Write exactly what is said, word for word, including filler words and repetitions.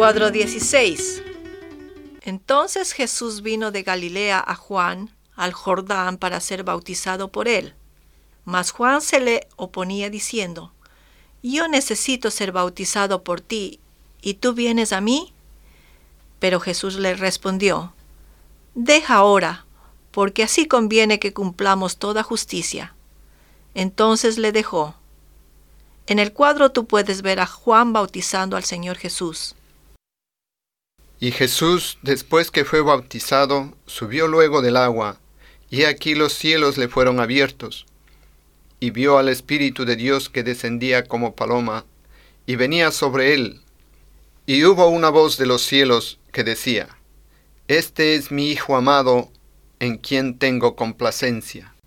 Cuadro dieciséis. Entonces Jesús vino de Galilea a Juan, al Jordán, para ser bautizado por él. Mas Juan se le oponía diciendo: Yo necesito ser bautizado por ti, ¿y tú vienes a mí? Pero Jesús le respondió: Deja ahora, porque así conviene que cumplamos toda justicia. Entonces le dejó. En el cuadro tú puedes ver a Juan bautizando al Señor Jesús. Y Jesús, después que fue bautizado, subió luego del agua, y aquí los cielos le fueron abiertos, y vio al Espíritu de Dios que descendía como paloma, y venía sobre él. Y hubo una voz de los cielos que decía: Este es mi Hijo amado, en quien tengo complacencia.